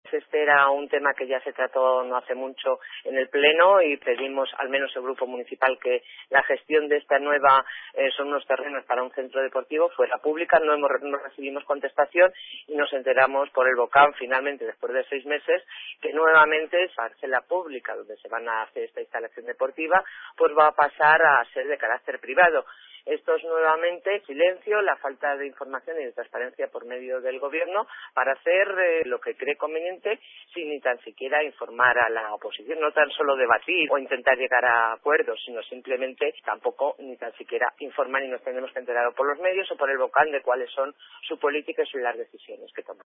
Este era un tema que ya se trató no hace mucho en el Pleno y pedimos, al menos el Grupo Municipal, que la gestión de esta nueva, son unos terrenos para un centro deportivo, fuera pública. No recibimos contestación y nos enteramos por el BOCAM, finalmente, después de 6 meses, que nuevamente esa parcela pública donde se van a hacer esta instalación deportiva, pues va a pasar a ser de carácter privado. Esto es nuevamente silencio, la falta de información y de transparencia por medio del Gobierno para hacer lo que cree conveniente sin ni tan siquiera informar a la oposición, no tan solo debatir o intentar llegar a acuerdos, sino simplemente tampoco ni tan siquiera informar y nos tenemos que enterar por los medios o por el BOCAN de cuáles son su política y las decisiones que toman.